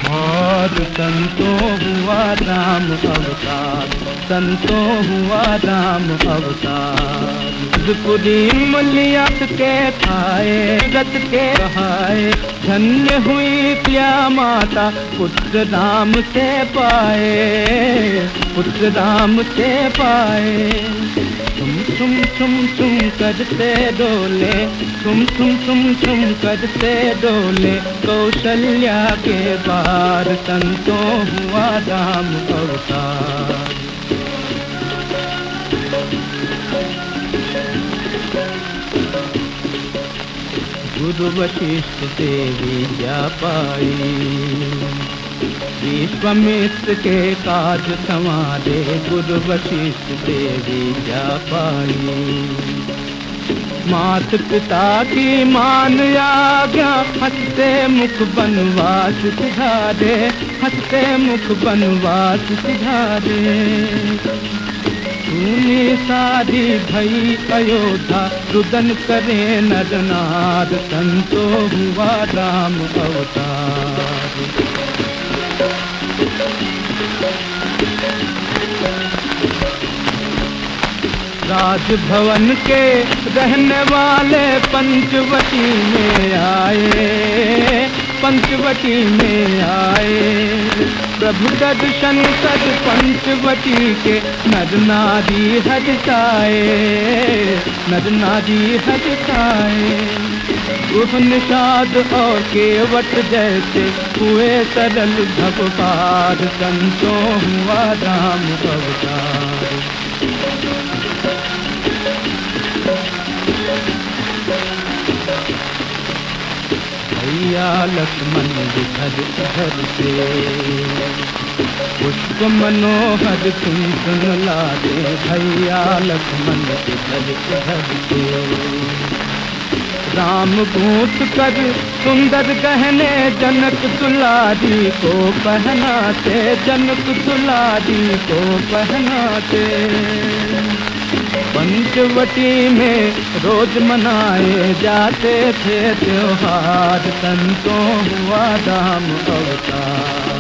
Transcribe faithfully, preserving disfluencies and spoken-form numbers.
और संतों हुआ राम अवतार, संतों हुआ राम अवतार। पुरी मुलियत के खाए, रत के रहाए, धन्य हुई प्रिया माता पुत्र राम से पाए, पुत्र राम से पाए। तुम तुम तुम तुम करते डोले, तुम तुम तुम तुम करते डोले, कौशल्या के बार संतों हुआ राम अवतार। गुरु वशिष्ठ देवी जा पाई, विश्वामित्र के काज संवारे, गुरु वशिष्ठ देवी जा पाई। मात पिता की मान आज्ञा, हंसते मुख बनवास सिधारे, हंसते मुख बनवास सिधारे। सुनी सारी भई अयोध्या, रुदन करे नर नार, संतों हुआ राम अवतार। राजभवन के रहने वाले पंचवटी में आए, पंचवटी में आए। प्रभु दर्शन कर पंचवटी के नर नारी हर्षाए, नर नारी हर्षाए। उह निषाद और केवट जैसे हुए सरल भगवान, संतों हुआ राम अवतार। भैया लक्ष्मण विधर घर से, पुष्प मनोहर तुम सुन लागे, भैया लक्ष्मण विधर घर से। राम गूंथ कर सुंदर गहने, जनक दुलारी को पहनाते, जनक दुलारी को पहनाते। पंचवटी में रोज मनाए जाते थे त्योहार, संतों हुआ राम अवतार।